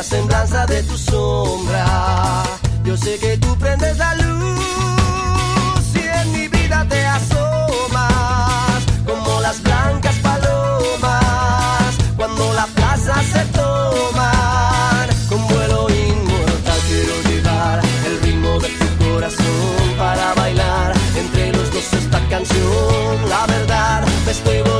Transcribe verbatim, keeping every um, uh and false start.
semblanza de tu sombra. Yo sé que tú prendes la luz y en mi vida te asomas como las blancas palomas cuando la plaza se toman. Con vuelo inmortal quiero llevar el ritmo de tu corazón para bailar entre los dos esta canción. La verdad me estoy volviendo